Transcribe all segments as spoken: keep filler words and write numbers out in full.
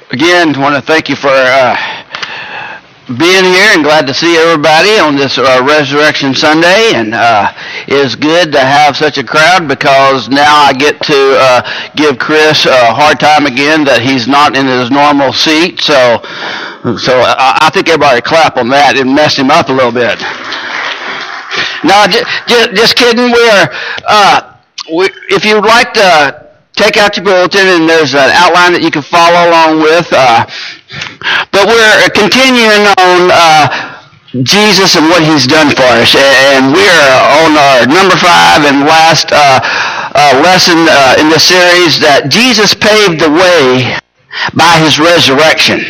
Again, I want to thank you for uh, being here, and glad to see everybody on this uh, Resurrection Sunday. And uh, it's good to have such a crowd, because now I get to uh, give Chris a hard time again that he's not in his normal seat. So, so I, I think everybody clap on that and mess him up a little bit. No, just, just, just kidding. We're uh, we, if you'd like to take out your bulletin, and there's an outline that you can follow along with. Uh, but we're continuing on uh, Jesus and what he's done for us. And we're on our number five and last uh, uh, lesson uh, in this series, that Jesus paved the way by his resurrection.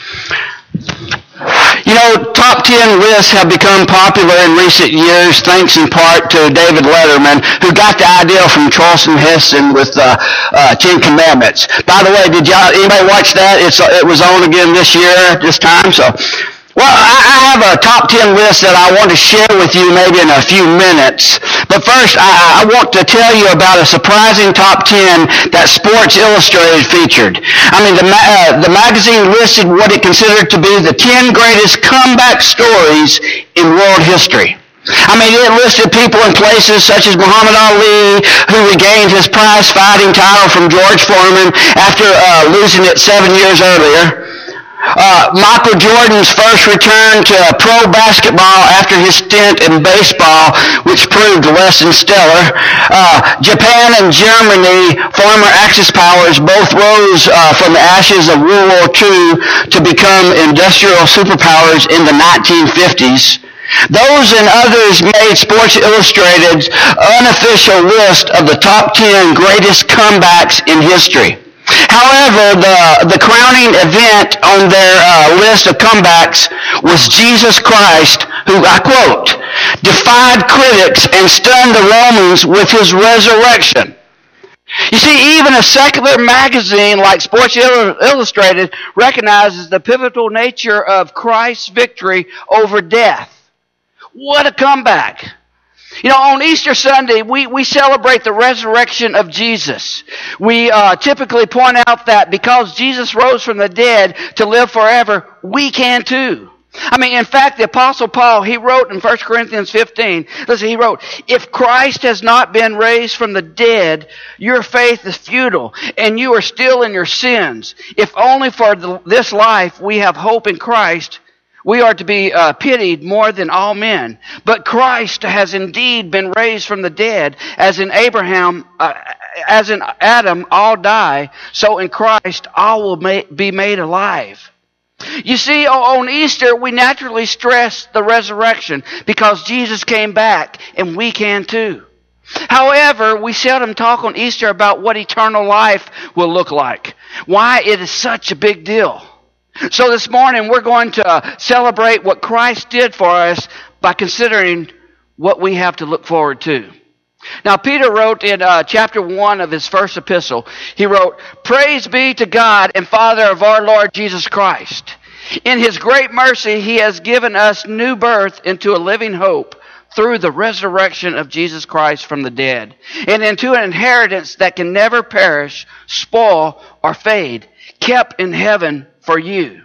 You know, top ten lists have become popular in recent years, thanks in part to David Letterman, who got the idea from Charlton Heston with the uh, uh, Ten Commandments. By the way, did y'all anybody watch that? It's it was on again this year, this time. So, well, I, I have a top ten list that I want to share with you maybe in a few minutes. But first, I, I want to tell you about a surprising top ten that Sports Illustrated featured. I mean, the, uh, the magazine listed what it considered to be the ten greatest comeback stories in world history. I mean, it listed people and places such as Muhammad Ali, who regained his prize-fighting title from George Foreman after uh, losing it seven years earlier. Uh, Michael Jordan's first return to pro basketball after his stint in baseball, which proved less than stellar. Uh, Japan and Germany, former Axis powers, both rose uh, from the ashes of World War Two to become industrial superpowers in the nineteen fifties. Those and others made Sports Illustrated's unofficial list of the top ten greatest comebacks in history. However, the, the crowning event on their uh, list of comebacks was Jesus Christ, who, I quote, defied critics and stunned the Romans with his resurrection. You see, even a secular magazine like Sports Illustrated recognizes the pivotal nature of Christ's victory over death. What a comeback! You know, on Easter Sunday, we, we celebrate the resurrection of Jesus. We uh, typically point out that because Jesus rose from the dead to live forever, we can too. I mean, in fact, the Apostle Paul, he wrote in First Corinthians fifteen, listen, he wrote, if Christ has not been raised from the dead, your faith is futile, and you are still in your sins. If only for the, this life we have hope in Christ, we are to be uh, pitied more than all men. But Christ has indeed been raised from the dead, as in Abraham, uh, as in Adam, all die, so in Christ all will ma- be made alive. You see, on Easter, we naturally stress the resurrection because Jesus came back, and we can too. However, we seldom talk on Easter about what eternal life will look like, why it is such a big deal. So this morning, we're going to uh, celebrate what Christ did for us by considering what we have to look forward to. Now, Peter wrote in uh, chapter one of his first epistle, he wrote, "Praise be to God and Father of our Lord Jesus Christ. In his great mercy, he has given us new birth into a living hope through the resurrection of Jesus Christ from the dead, and into an inheritance that can never perish, spoil, or fade, kept in heaven for you."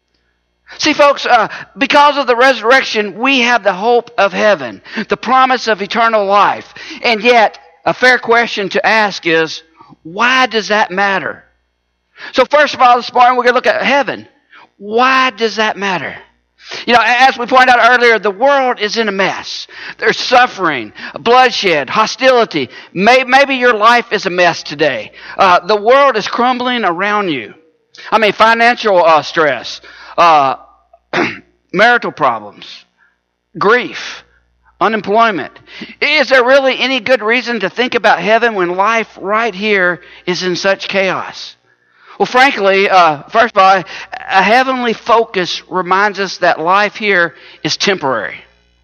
See, folks, uh, because of the resurrection, we have the hope of heaven, the promise of eternal life. And yet, a fair question to ask is, why does that matter? So first of all, this morning, we're going to look at heaven. Why does that matter? You know, as we pointed out earlier, the world is in a mess. There's suffering, bloodshed, hostility. Maybe your life is a mess today. Uh, the world is crumbling around you. I mean, financial uh, stress, uh, marital problems, grief, unemployment. Is there really any good reason to think about heaven when life right here is in such chaos? Well, frankly, uh, first of all, a heavenly focus reminds us that life here is temporary.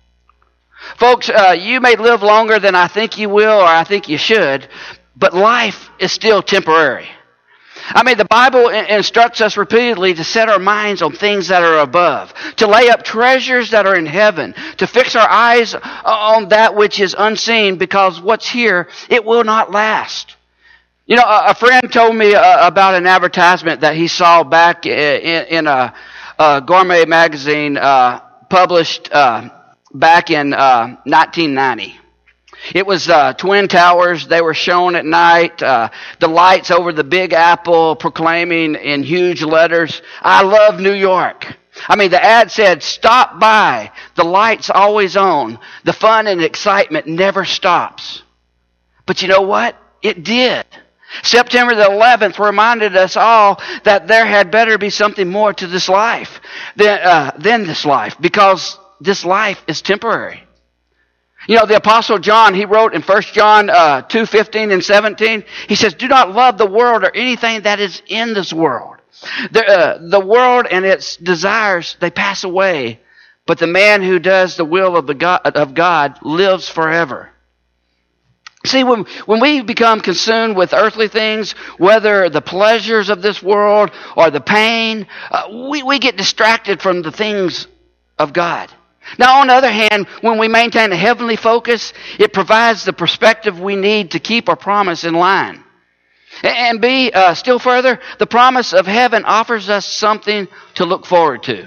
Folks, uh, you may live longer than I think you will or I think you should, but life is still temporary. I mean, the Bible instructs us repeatedly to set our minds on things that are above, to lay up treasures that are in heaven, to fix our eyes on that which is unseen, because what's here, it will not last. You know, a, a friend told me uh, about an advertisement that he saw back in, in a, a gourmet magazine uh, published uh, back in uh, nineteen ninety. It was uh, Twin Towers. They were shown at night. Uh, the lights over the Big Apple proclaiming in huge letters, "I love New York." I mean, the ad said, "Stop by. The light's always on. The fun and excitement never stops." But you know what? It did. September the eleventh reminded us all that there had better be something more to this life than, uh, than this life, because this life is temporary. You know, the Apostle John, he wrote in First John uh, two fifteen and seventeen, he says, "Do not love the world or anything that is in this world. The, uh, the world and its desires, they pass away, but the man who does the will of, the God, of God lives forever." See, when, when we become consumed with earthly things, whether the pleasures of this world or the pain, uh, we, we get distracted from the things of God. Now, on the other hand, when we maintain a heavenly focus, it provides the perspective we need to keep our promise in line. And B, uh, still further, the promise of heaven offers us something to look forward to.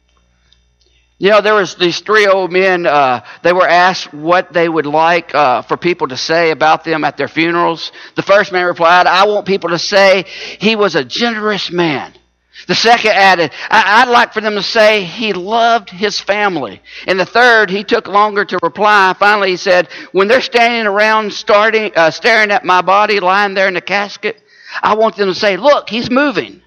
You know, there was these three old men, uh, they were asked what they would like uh, for people to say about them at their funerals. The first man replied, "I want people to say he was a generous man." The second added, I- I'd like for them to say he loved his family. And the third, he took longer to reply. Finally, he said, "When they're standing around starting, uh, staring at my body lying there in the casket, I want them to say, 'Look, he's moving.'"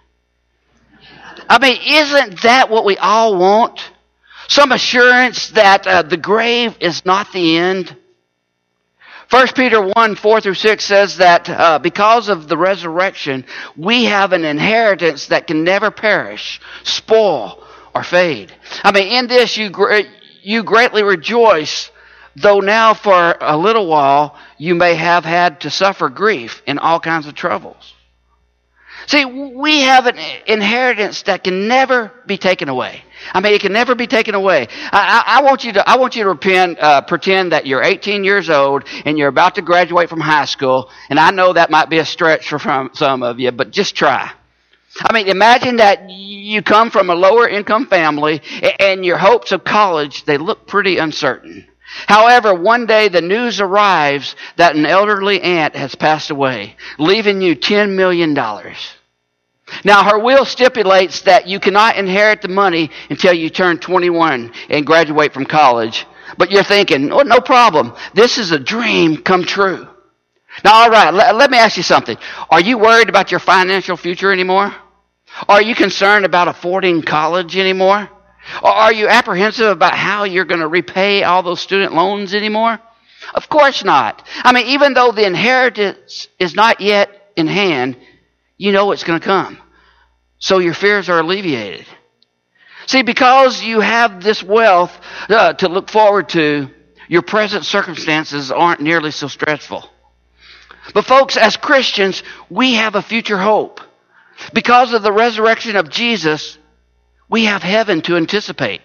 I mean, isn't that what we all want? Some assurance that uh, the grave is not the end. First Peter one, four through six says that uh, because of the resurrection, we have an inheritance that can never perish, spoil, or fade. I mean, in this you you greatly rejoice, though now for a little while you may have had to suffer grief in all kinds of troubles. See, we have an inheritance that can never be taken away. I mean, it can never be taken away. I, I, I want you to, I want you to pretend, uh, pretend that you're eighteen years old and you're about to graduate from high school. And I know that might be a stretch for from some of you, but just try. I mean, imagine that you come from a lower income family and your hopes of college, they look pretty uncertain. However, one day the news arrives that an elderly aunt has passed away, leaving you ten million dollars. Now, her will stipulates that you cannot inherit the money until you turn twenty-one and graduate from college. But you're thinking, oh, no problem. This is a dream come true. Now, all right, let, let me ask you something. Are you worried about your financial future anymore? Are you concerned about affording college anymore? Or are you apprehensive about how you're going to repay all those student loans anymore? Of course not. I mean, even though the inheritance is not yet in hand, you know it's going to come. So your fears are alleviated. See, because you have this wealth uh, to look forward to, your present circumstances aren't nearly so stressful. But folks, as Christians, we have a future hope. Because of the resurrection of Jesus, we have heaven to anticipate.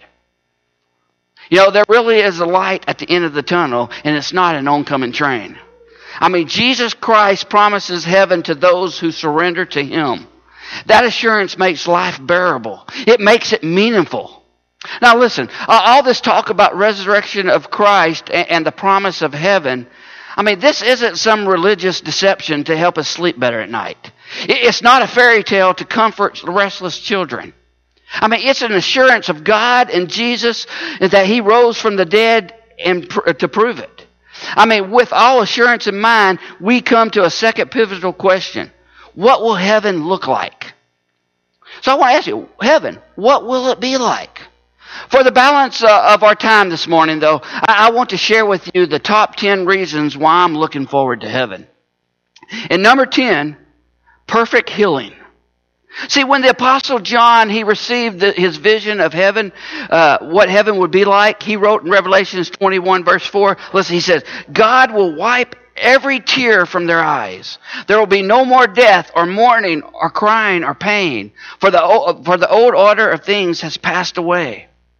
You know, there really is a light at the end of the tunnel, and it's not an oncoming train. I mean, Jesus Christ promises heaven to those who surrender to Him. That assurance makes life bearable. It makes it meaningful. Now listen, all this talk about resurrection of Christ and the promise of heaven, I mean, this isn't some religious deception to help us sleep better at night. It's not a fairy tale to comfort restless children. I mean, it's an assurance of God and Jesus that He rose from the dead and pr- to prove it. I mean, with all assurance in mind, we come to a second pivotal question. What will heaven look like? So I want to ask you, heaven, what will it be like? For the balance uh, of our time this morning, though, I, I want to share with you the top ten reasons why I'm looking forward to heaven. And number ten, perfect healing. See, when the Apostle John, he received the, his vision of heaven, uh, what heaven would be like, he wrote in Revelation twenty-one, verse four, listen, he says, God will wipe every tear from their eyes. There will be no more death or mourning or crying or pain, for the, for the old order of things has passed away.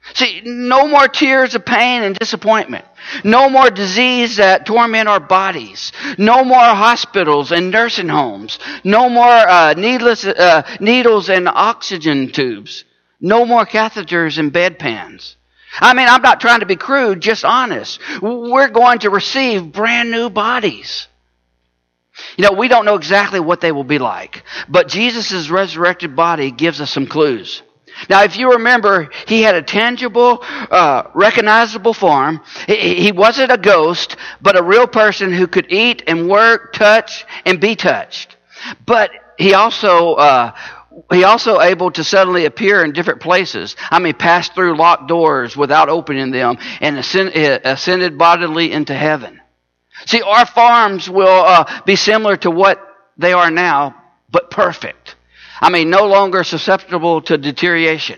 See, no more tears of pain and disappointment. No more disease that torment our bodies. No more hospitals and nursing homes. No more uh, needless uh, needles and oxygen tubes. No more catheters and bedpans. I mean, I'm not trying to be crude, just honest. We're going to receive brand new bodies. You know, we don't know exactly what they will be like, but Jesus' resurrected body gives us some clues. Now, if you remember, he had a tangible, uh, recognizable form. He, he wasn't a ghost, but a real person who could eat and work, touch, and be touched. But he also, uh, he also able to suddenly appear in different places. I mean, pass through locked doors without opening them, and ascend, ascended bodily into heaven. See, our forms will uh, be similar to what they are now, but perfect. I mean, no longer susceptible to deterioration.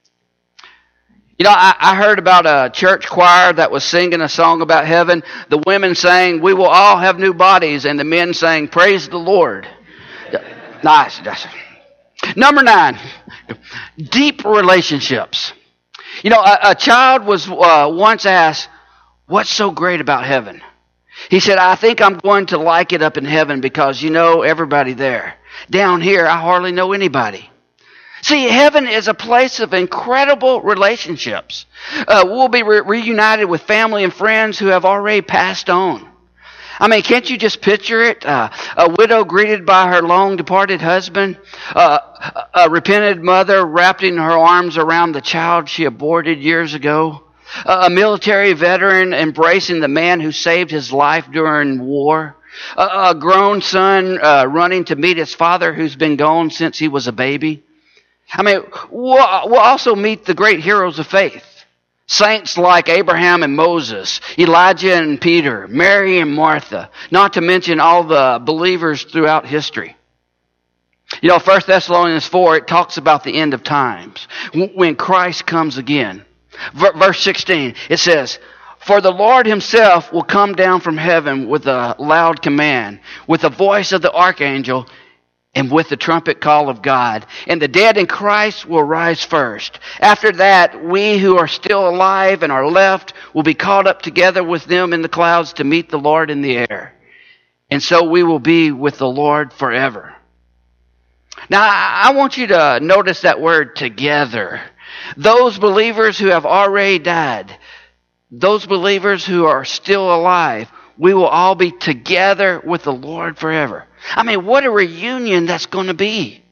You know, I, I heard about a church choir that was singing a song about heaven. The women sang, "We will all have new bodies," and the men sang, "Praise the Lord." Nice. Number nine, deep relationships. You know, a, a child was uh, once asked, "What's so great about heaven?" He said, "I think I'm going to like it up in heaven because you know everybody there. Down here, I hardly know anybody." See, heaven is a place of incredible relationships. Uh, we'll be re- reunited with family and friends who have already passed on. I mean, can't you just picture it? Uh, a widow greeted by her long-departed husband. Uh, a, a repentant mother wrapped in her arms around the child she aborted years ago. Uh, a military veteran embracing the man who saved his life during war. A, a grown son uh, running to meet his father who's been gone since he was a baby. I mean, we'll, we'll also meet the great heroes of faith. Saints like Abraham and Moses, Elijah and Peter, Mary and Martha, not to mention all the believers throughout history. You know, First Thessalonians four, it talks about the end of times, when Christ comes again. Verse sixteen, it says, "For the Lord himself will come down from heaven with a loud command, with the voice of the archangel, and with the trumpet call of God. And the dead in Christ will rise first. After that, we who are still alive and are left will be caught up together with them in the clouds to meet the Lord in the air. And so we will be with the Lord forever." Now, I want you to notice that word "together." Those believers who have already died, those believers who are still alive, we will all be together with the Lord forever. I mean, what a reunion that's going to be.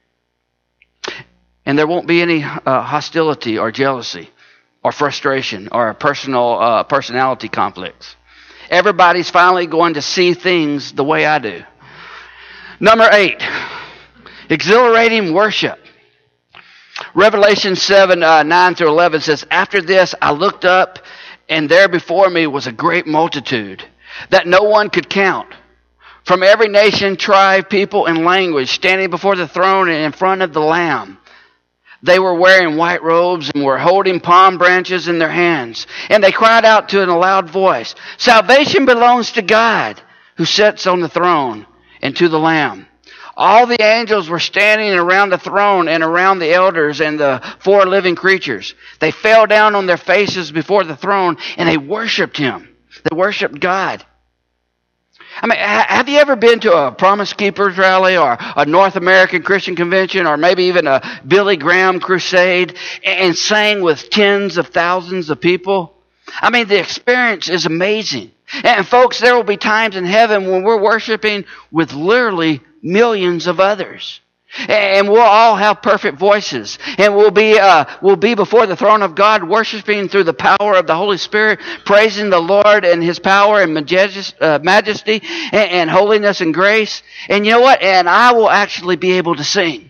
And there won't be any uh, hostility or jealousy or frustration or personal uh, personality conflicts. Everybody's finally going to see things the way I do. Number eight, exhilarating worship. Revelation seven, uh, nine through eleven says, "After this I looked up, and there before me was a great multitude that no one could count, from every nation, tribe, people, and language, standing before the throne and in front of the Lamb. They were wearing white robes and were holding palm branches in their hands. And they cried out to in a loud voice, 'Salvation belongs to God, who sits on the throne, and to the Lamb.' All the angels were standing around the throne and around the elders and the four living creatures. They fell down on their faces before the throne, and they worshiped him. They worshiped God." I mean, have you ever been to a Promise Keepers rally or a North American Christian Convention or maybe even a Billy Graham crusade and sang with tens of thousands of people? I mean, the experience is amazing. And folks, there will be times in heaven when we're worshiping with literally millions of others. And we'll all have perfect voices. And we'll be uh, we'll be before the throne of God, worshiping through the power of the Holy Spirit, praising the Lord and his power and majesty and, and holiness and grace. And you know what? And I will actually be able to sing.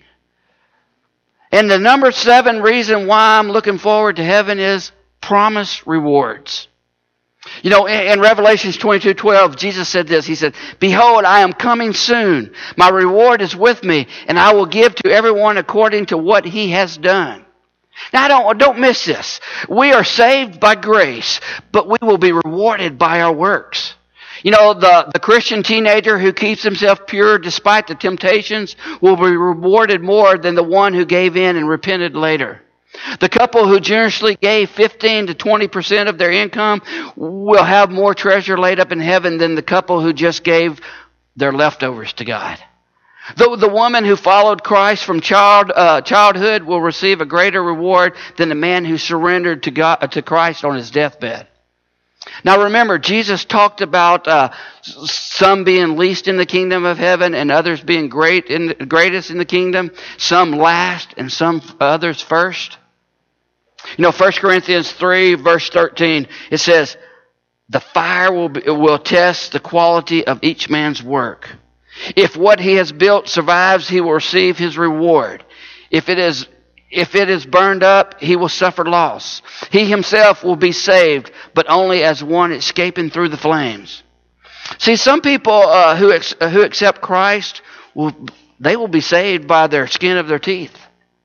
And the number seven reason why I'm looking forward to heaven is promised rewards. You know, in, in Revelation twenty-two twelve, Jesus said this. He said, "Behold, I am coming soon. My reward is with me, and I will give to everyone according to what he has done." Now, don't, don't miss this. We are saved by grace, but we will be rewarded by our works. You know, the, the Christian teenager who keeps himself pure despite the temptations will be rewarded more than the one who gave in and repented later. The couple who generously gave fifteen to twenty percent of their income will have more treasure laid up in heaven than the couple who just gave their leftovers to God. The, the woman who followed Christ from child, uh, childhood will receive a greater reward than the man who surrendered to God, to Christ on his deathbed. Now remember, Jesus talked about uh, some being least in the kingdom of heaven and others being great in the, greatest in the kingdom, some last and some others first. You know, First Corinthians three, verse thirteen, it says, the fire will, be, will test the quality of each man's work. If what he has built survives, he will receive his reward. If it is If it is burned up, he will suffer loss. He himself will be saved, but only as one escaping through the flames. See, some people uh, who ex- who accept Christ, will they will be saved by their skin of their teeth.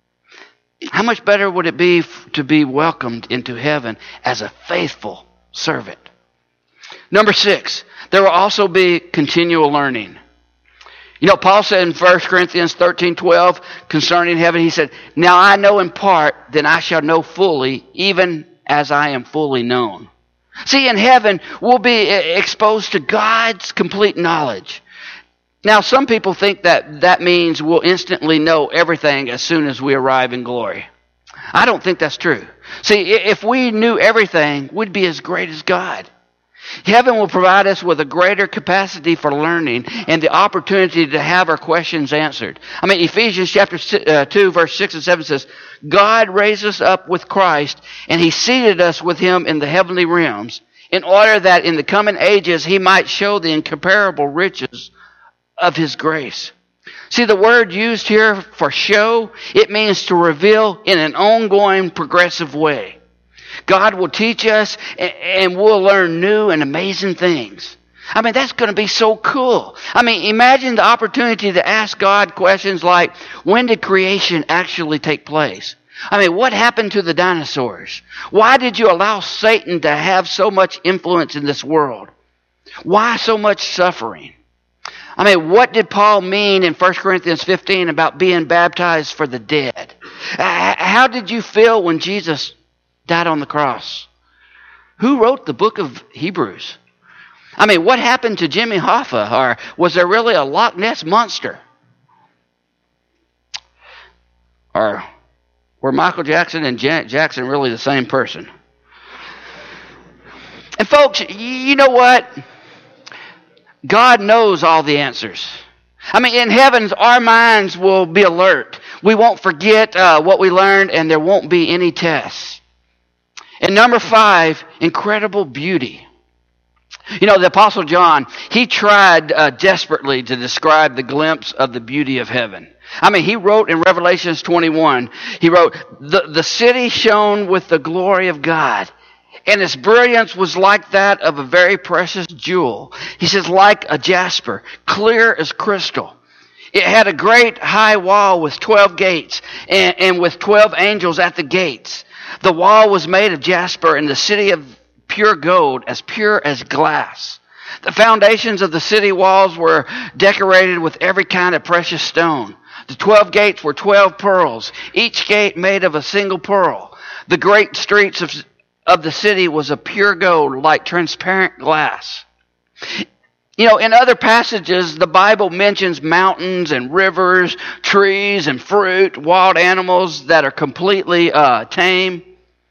How much better would it be f- to be welcomed into heaven as a faithful servant? Number six, there will also be continual learning. You know, Paul said in First Corinthians thirteen twelve concerning heaven, he said, now I know in part, then I shall know fully, even as I am fully known. See, in heaven, we'll be exposed to God's complete knowledge. Now, some people think that that means we'll instantly know everything as soon as we arrive in glory. I don't think that's true. See, if we knew everything, we'd be as great as God. Heaven will provide us with a greater capacity for learning and the opportunity to have our questions answered. I mean, Ephesians chapter two, verse six and seven says, God raised us up with Christ, and he seated us with him in the heavenly realms, in order that in the coming ages he might show the incomparable riches of his grace. See, the word used here for show, it means to reveal in an ongoing, progressive way. God will teach us, and we'll learn new and amazing things. I mean, that's going to be so cool. I mean, imagine the opportunity to ask God questions like, when did creation actually take place? I mean, what happened to the dinosaurs? Why did you allow Satan to have so much influence in this world? Why so much suffering? I mean, what did Paul mean in First Corinthians fifteen about being baptized for the dead? How did you feel when Jesus died on the cross? Who wrote the book of Hebrews? I mean, what happened to Jimmy Hoffa? Or was there really a Loch Ness monster? Or were Michael Jackson and Janet Jackson really the same person? And folks, you know what? God knows all the answers. I mean, in heavens, our minds will be alert. We won't forget uh, what we learned, and there won't be any tests. And number five, incredible beauty. You know, the Apostle John, he tried uh, desperately to describe the glimpse of the beauty of heaven. I mean, he wrote in Revelations twenty-one, he wrote, the, the city shone with the glory of God, and its brilliance was like that of a very precious jewel. He says, like a jasper, clear as crystal. It had a great high wall with twelve gates, and, and with twelve angels at the gates. The wall was made of jasper, and the city of pure gold, as pure as glass. The foundations of the city walls were decorated with every kind of precious stone. The twelve gates were twelve pearls, each gate made of a single pearl. The great streets of, of the city was of pure gold, like transparent glass. You know, in other passages, the Bible mentions mountains and rivers, trees and fruit, wild animals that are completely uh, tame.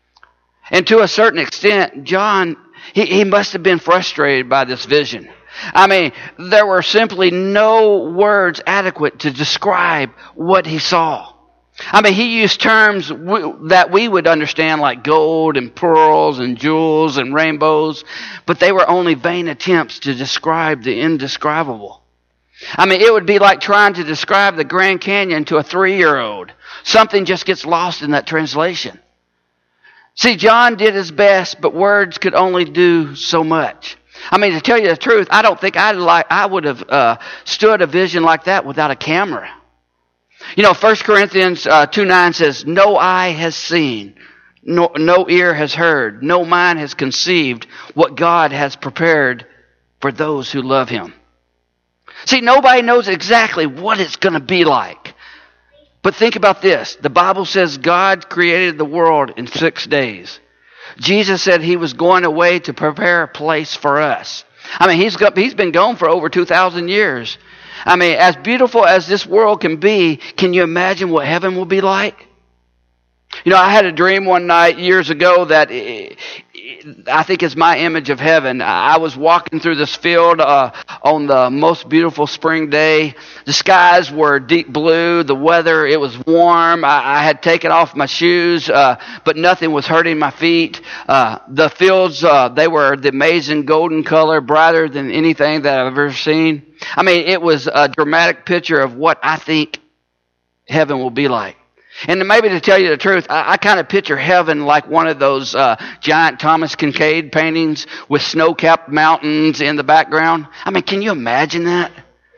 And to a certain extent, John, he, he must have been frustrated by this vision. I mean, there were simply no words adequate to describe what he saw. I mean, he used terms w- that we would understand, like gold and pearls and jewels and rainbows, but they were only vain attempts to describe the indescribable. I mean, it would be like trying to describe the Grand Canyon to a three-year-old. Something just gets lost in that translation. See, John did his best, but words could only do so much. I mean, to tell you the truth, I don't think I'd like, I would have uh, stood a vision like that without a camera. You know, First Corinthians uh, two nine says, no eye has seen, no, no ear has heard, no mind has conceived what God has prepared for those who love him. See, nobody knows exactly what it's going to be like. But think about this. The Bible says God created the world in six days. Jesus said he was going away to prepare a place for us. I mean, he's got, he's been gone for over two thousand years. I mean, as beautiful as this world can be, can you imagine what heaven will be like? You know, I had a dream one night years ago that I think is my image of heaven. I was walking through this field uh, on the most beautiful spring day. The skies were deep blue. The weather, it was warm. I, I had taken off my shoes, uh, but nothing was hurting my feet. Uh, the fields, uh, they were the amazing golden color, brighter than anything that I've ever seen. I mean, it was a dramatic picture of what I think heaven will be like. And maybe to tell you the truth, I, I kind of picture heaven like one of those uh, giant Thomas Kincaid paintings with snow-capped mountains in the background. I mean, can you imagine that?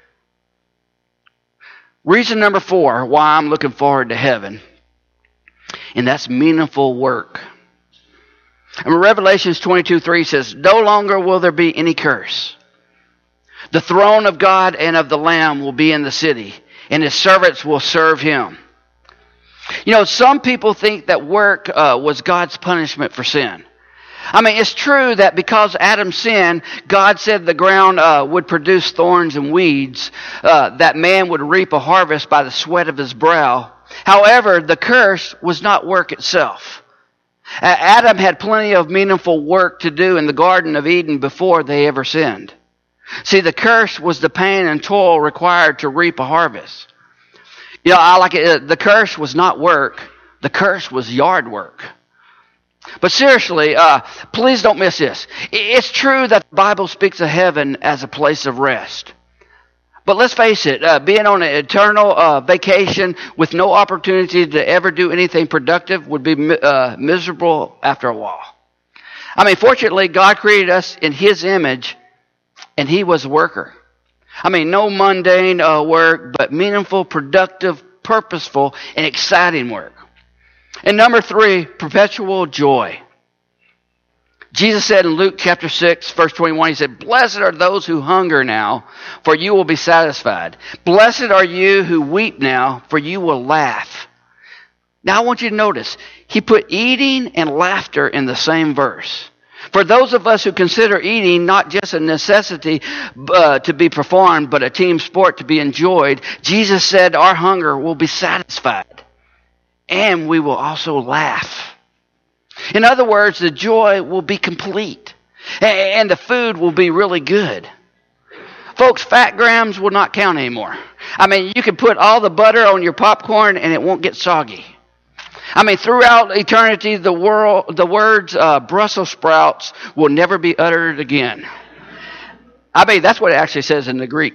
Reason number four why I'm looking forward to heaven, and that's meaningful work. And Revelations twenty-two three says, no longer will there be any curse. The throne of God and of the Lamb will be in the city, and his servants will serve him. You know, some people think that work uh, was God's punishment for sin. I mean, it's true that because Adam sinned, God said the ground uh, would produce thorns and weeds, uh, that man would reap a harvest by the sweat of his brow. However, the curse was not work itself. Uh, Adam had plenty of meaningful work to do in the Garden of Eden before they ever sinned. See, the curse was the pain and toil required to reap a harvest. You know, I like it. The curse was not work. The curse was yard work. But seriously, uh, please don't miss this. It's true that the Bible speaks of heaven as a place of rest. But let's face it, uh, being on an eternal uh, vacation with no opportunity to ever do anything productive would be uh, miserable after a while. I mean, fortunately, God created us in his image, and he was a worker. I mean, no mundane uh, work, but meaningful, productive, purposeful, and exciting work. And number three, perpetual joy. Jesus said in Luke chapter six, verse twenty-one, he said, blessed are those who hunger now, for you will be satisfied. Blessed are you who weep now, for you will laugh. Now I want you to notice, he put eating and laughter in the same verse. For those of us who consider eating not just a necessity uh, to be performed, but a team sport to be enjoyed, Jesus said our hunger will be satisfied, and we will also laugh. In other words, the joy will be complete, and the food will be really good. Folks, fat grams will not count anymore. I mean, you can put all the butter on your popcorn, and it won't get soggy. I mean, throughout eternity, the world, the words uh, Brussels sprouts will never be uttered again. I mean, that's what it actually says in the Greek.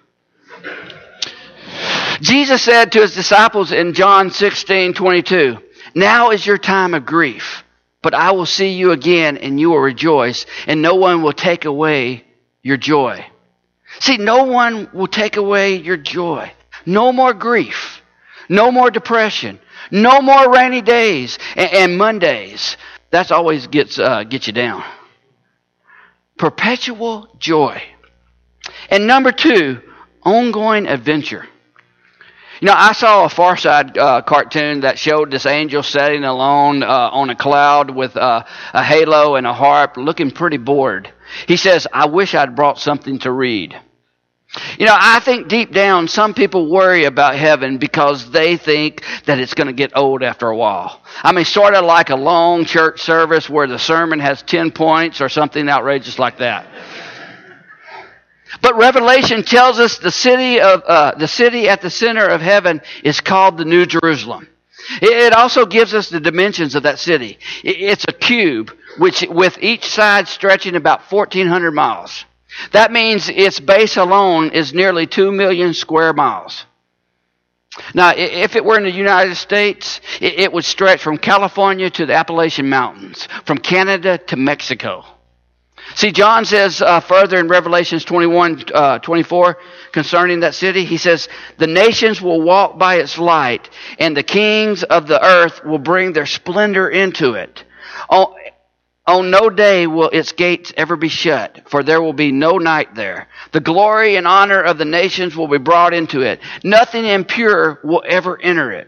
Jesus said to his disciples in John sixteen twenty-two, now is your time of grief, but I will see you again, and you will rejoice, and no one will take away your joy. See, no one will take away your joy. No more grief. No more depression. No more rainy days and, and Mondays. That's always gets uh, gets you down. Perpetual joy. And number two, ongoing adventure. You know, I saw a Far Side uh, cartoon that showed this angel sitting alone uh, on a cloud with uh, a halo and a harp, looking pretty bored. He says, I wish I'd brought something to read. You know, I think deep down some people worry about heaven because they think that it's going to get old after a while. I mean, sort of like a long church service where the sermon has ten points or something outrageous like that. But Revelation tells us the city of uh, the city at the center of heaven is called the New Jerusalem. It also gives us the dimensions of that city. It's a cube, which with each side stretching about fourteen hundred miles. That means its base alone is nearly two million square miles. Now, if it were in the United States, it would stretch from California to the Appalachian Mountains, from Canada to Mexico. See, John says uh, further in Revelations twenty-one, uh, twenty-four concerning that city, he says, the nations will walk by its light, and the kings of the earth will bring their splendor into it. Oh, On no day will its gates ever be shut, for there will be no night there. The glory and honor of the nations will be brought into it. Nothing impure will ever enter it.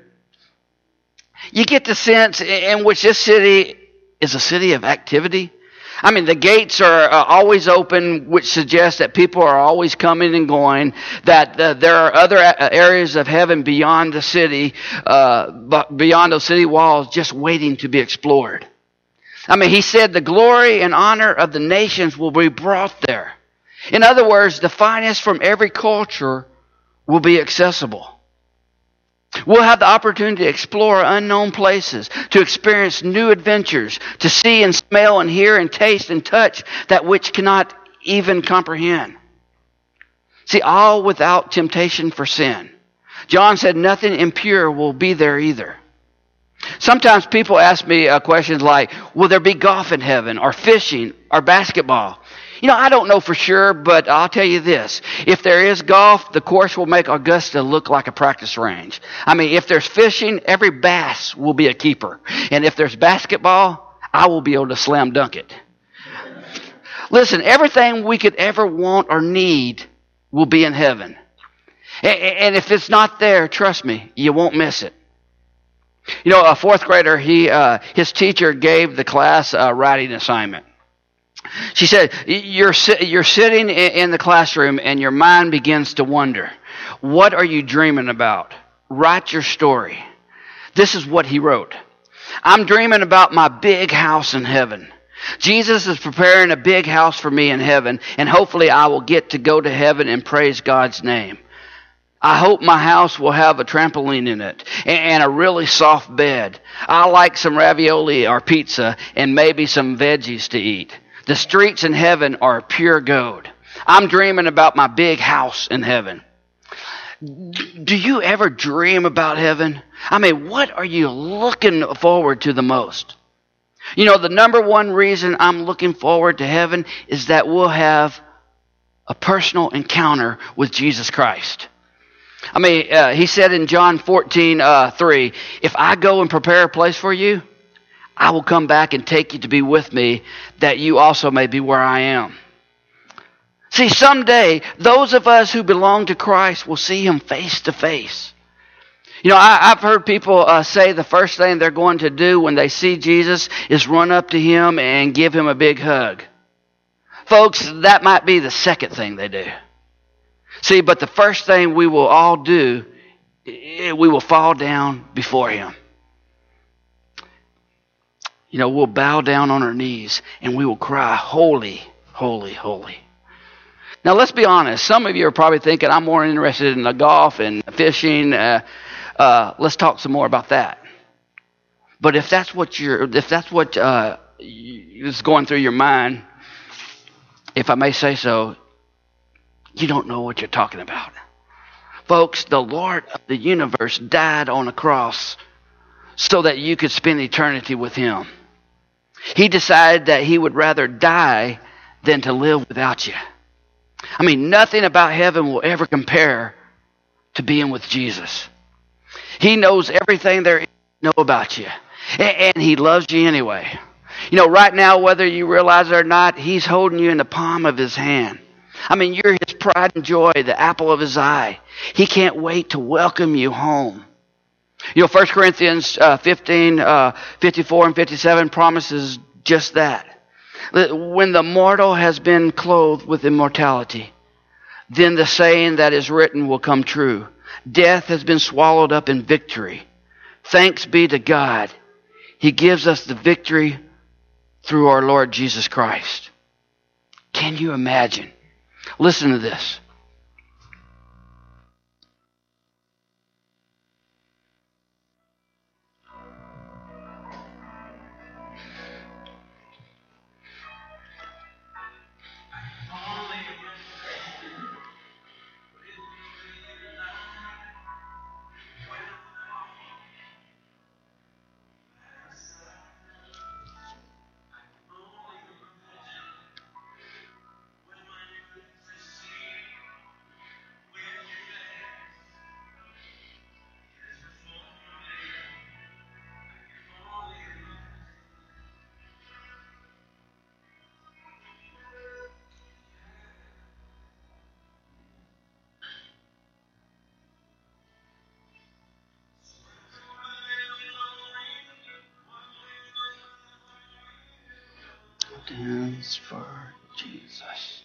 You get the sense in which this city is a city of activity. I mean, the gates are uh, always open, which suggests that people are always coming and going, that uh, there are other a- areas of heaven beyond the city, uh, beyond those city walls, just waiting to be explored. I mean, he said the glory and honor of the nations will be brought there. In other words, the finest from every culture will be accessible. We'll have the opportunity to explore unknown places, to experience new adventures, to see and smell and hear and taste and touch that which cannot even comprehend. See, all without temptation for sin. John said nothing impure will be there either. Sometimes people ask me uh, questions like, will there be golf in heaven, or fishing, or basketball? You know, I don't know for sure, but I'll tell you this. If there is golf, the course will make Augusta look like a practice range. I mean, if there's fishing, every bass will be a keeper. And if there's basketball, I will be able to slam dunk it. Listen, everything we could ever want or need will be in heaven. And if it's not there, trust me, you won't miss it. You know, a fourth grader, he uh, his teacher gave the class a writing assignment. She said, you're, you're sitting in the classroom and your mind begins to wonder. What are you dreaming about? Write your story. This is what he wrote. I'm dreaming about my big house in heaven. Jesus is preparing a big house for me in heaven, and hopefully I will get to go to heaven and praise God's name. I hope my house will have a trampoline in it and a really soft bed. I like some ravioli or pizza and maybe some veggies to eat. The streets in heaven are pure gold. I'm dreaming about my big house in heaven. Do you ever dream about heaven? I mean, what are you looking forward to the most? You know, the number one reason I'm looking forward to heaven is that we'll have a personal encounter with Jesus Christ. I mean, uh, he said in John fourteen, uh, three, if I go and prepare a place for you, I will come back and take you to be with me, that you also may be where I am. See, someday, those of us who belong to Christ will see him face to face. You know, I, I've heard people uh, say the first thing they're going to do when they see Jesus is run up to him and give him a big hug. Folks, that might be the second thing they do. See, but the first thing we will all do, we will fall down before him. You know, we'll bow down on our knees and we will cry, holy, holy, holy. Now, let's be honest. Some of you are probably thinking, I'm more interested in the golf and fishing. Uh, uh, let's talk some more about that. But if that's what you're, if that's what uh, is going through your mind, if I may say so, you don't know what you're talking about. Folks, the Lord of the universe died on a cross so that you could spend eternity with him. He decided that he would rather die than to live without you. I mean, nothing about heaven will ever compare to being with Jesus. He knows everything there is to know about you. And he loves you anyway. You know, right now, whether you realize it or not, he's holding you in the palm of his hand. I mean, you're his pride and joy, the apple of his eye. He can't wait to welcome you home. You know, First Corinthians uh, fifteen, uh, fifty-four and fifty-seven promises just that. When the mortal has been clothed with immortality, then the saying that is written will come true. Death has been swallowed up in victory. Thanks be to God. He gives us the victory through our Lord Jesus Christ. Can you imagine? Listen to this. praise for Jesus.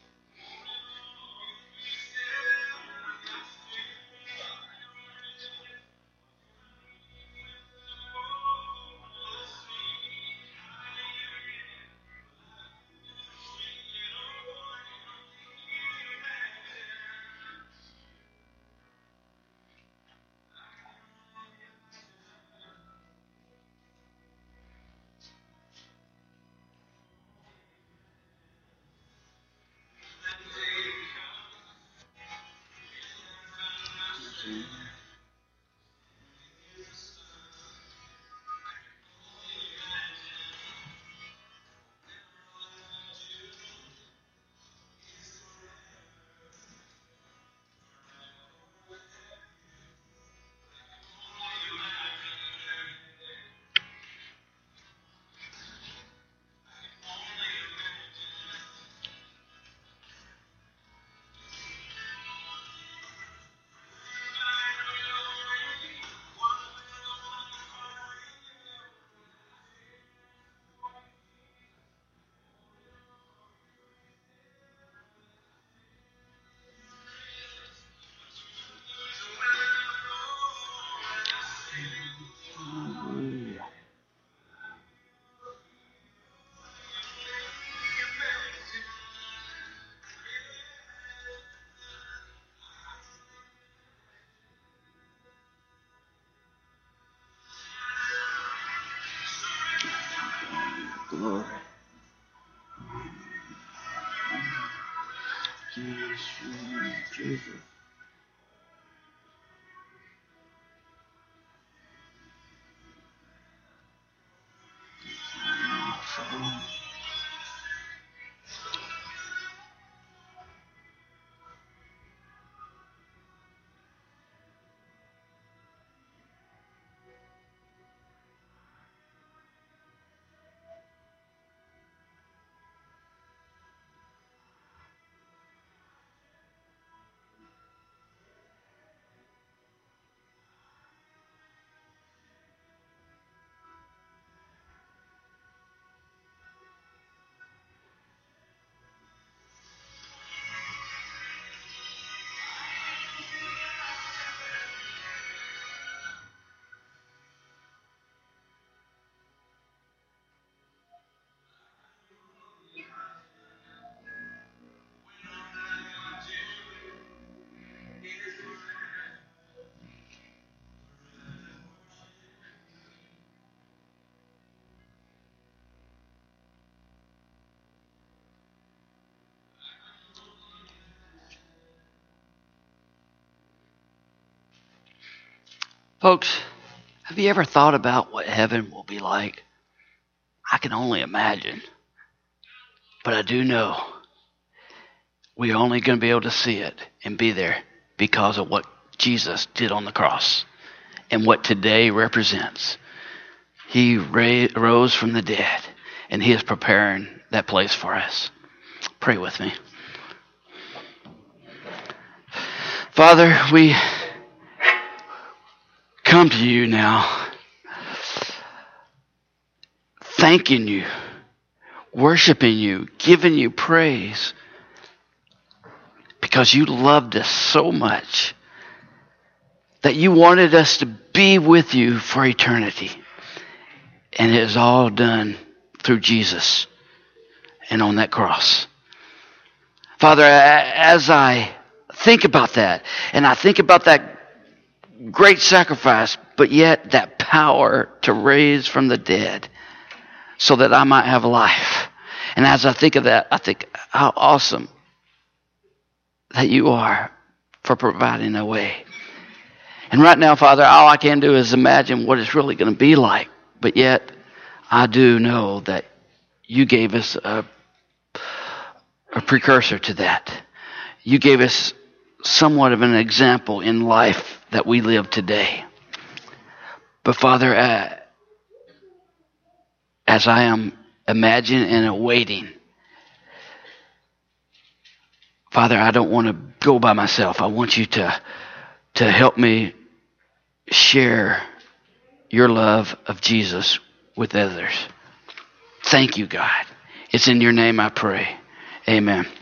Hallelujah. Glory. Jesus, Jesus. Folks, have you ever thought about what heaven will be like? I can only imagine. But I do know we're only going to be able to see it and be there because of what Jesus did on the cross and what today represents. He ra- rose from the dead, and he is preparing that place for us. Pray with me. Father, we come to you now, thanking you, worshiping you, giving you praise, because you loved us so much that you wanted us to be with you for eternity. And it is all done through Jesus and on that cross. Father, as I think about that, and I think about that great sacrifice, but yet that power to raise from the dead so that I might have life. And as I think of that, I think how awesome that you are for providing a way. And right now, Father, all I can do is imagine what it's really going to be like. But yet, I do know that you gave us a, a precursor to that. You gave us somewhat of an example in life that we live today. But Father, uh, as I am imagining and awaiting, Father, I don't want to go by myself. I want you to, to help me share your love of Jesus with others. Thank you, God. It's in your name I pray. Amen.